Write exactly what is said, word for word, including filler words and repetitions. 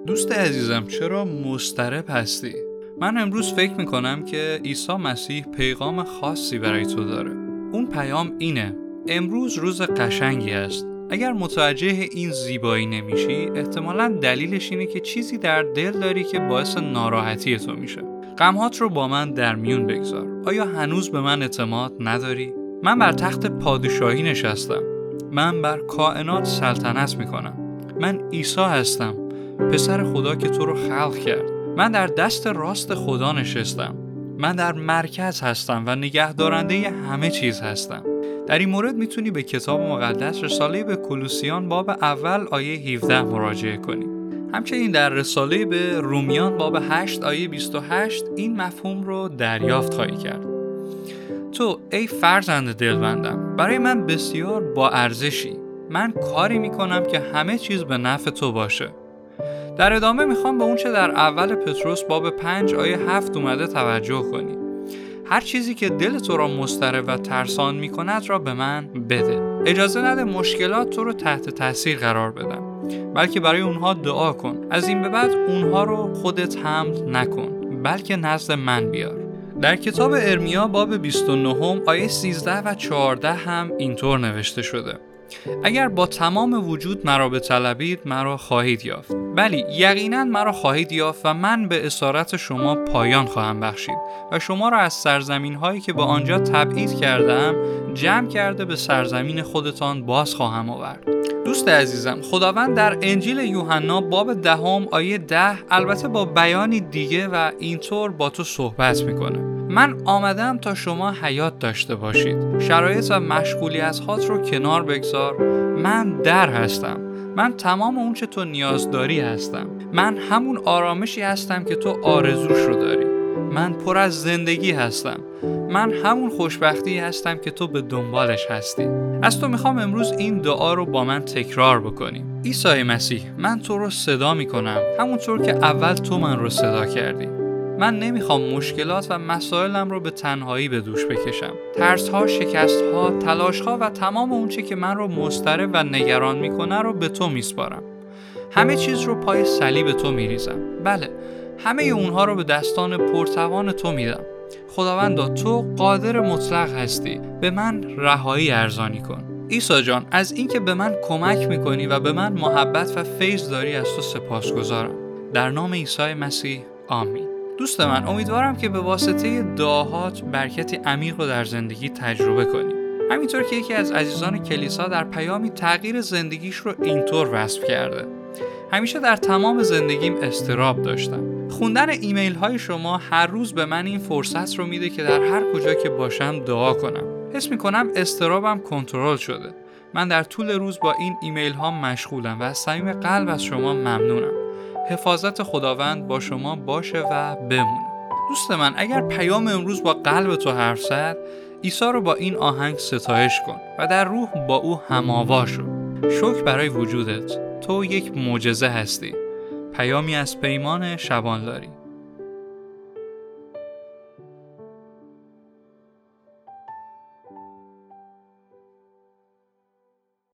دوست عزیزم، چرا مضطرب هستی؟ من امروز فکر میکنم که عیسی مسیح پیغام خاصی برای تو داره. اون پیام اینه: امروز روز قشنگی است. اگر متوجه این زیبایی نمیشی، احتمالاً دلیلش اینه که چیزی در دل داری که باعث ناراحتی تو میشه. غمهات رو با من در میون بگذار. آیا هنوز به من اعتماد نداری؟ من بر تخت پادشاهی نشستم. من بر کائنات سلطنت میکنم. من عیسی هستم، پسر خدا که تو رو خلق کرد. من در دست راست خدا نشستم. من در مرکز هستم و نگهدارنده همه چیز هستم. در این مورد میتونی به کتاب مقدس رساله به کولوسیان باب اول آیه هفده مراجعه کنی. همچنین در رساله به رومیان باب هشت آیه بیست و هشت این مفهوم رو دریافت خواهی کرد. تو ای فرزند دلبندم، برای من بسیار با ارزشی. من کاری میکنم که همه چیز به نفع تو باشه. در ادامه میخوام به اون چه در اول پتروس باب پنج آیه هفت اومده توجه کنی. هر چیزی که دل تو را مضطرب و ترسان میکند را به من بده. اجازه نده مشکلات تو رو تحت تاثیر قرار بدن، بلکه برای اونها دعا کن. از این به بعد اونها رو خودت حمل نکن، بلکه نزد من بیار. در کتاب ارمیا باب بیست و نه آیه سیزده و چهارده هم اینطور نوشته شده: اگر با تمام وجود مرا بطلبید، مرا خواهید یافت. بلی یقینا مرا خواهید یافت و من به اسارت شما پایان خواهم بخشید و شما را از سرزمین هایی که با آنجا تبعید کردم جمع کرده به سرزمین خودتان باز خواهم آورد. دوست عزیزم، خداوند در انجیل یوحنا باب دهم آیه ده البته با بیانی دیگه و اینطور با تو صحبت میکنه: من آمدم تا شما حیات داشته باشید. شرایط و مشغولیت‌هات رو کنار بگذار. من در هستم. من تمام اون چه تو نیاز داری هستم. من همون آرامشی هستم که تو آرزوش رو داری. من پر از زندگی هستم. من همون خوشبختی هستم که تو به دنبالش هستی. از تو میخوام امروز این دعا رو با من تکرار بکنی. عیسی مسیح، من تو رو صدا میکنم همونطور که اول تو من رو صدا کردی. من نمیخوام مشکلات و مسائلم رو به تنهایی به دوش بکشم. ترس‌ها، شکست‌ها، تلاش‌ها و تمام اونچه که من رو مضطرب و نگران میکنه رو به تو میسپارم. همه چیز رو پای صلیب تو میریزم. بله، همه اونها رو به دستان پرتوان تو میدم. خداوندا، تو قادر مطلق هستی. به من رهایی ارزانی کن. عیسی جان، از اینکه به من کمک میکنی و به من محبت و فیض داری از تو سپاسگزارم. در نام عیسی مسیح، آمین. دوست من، امیدوارم که به واسطه دعاهات برکتی عمیق رو در زندگی تجربه کنی. همینطور که یکی از عزیزان کلیسا در پیامی تغییر زندگیش رو اینطور وصف کرده: همیشه در تمام زندگیم اضطراب داشتم. خوندن ایمیل های شما هر روز به من این فرصت رو میده که در هر کجا که باشم دعا کنم. حس میکنم اضطرابم کنترل شده. من در طول روز با این ایمیل ها مشغولم و از صمیم قلب از شما ممنونم. حفاظت خداوند با شما باشه و بمونه. دوست من، اگر پیام امروز با قلب تو حرف زد، عیسی رو با این آهنگ ستایش کن و در روح با او هم‌آوا شو. شکر برای وجودت. تو یک معجزه هستی. پیامی از پیمان شبانلاری.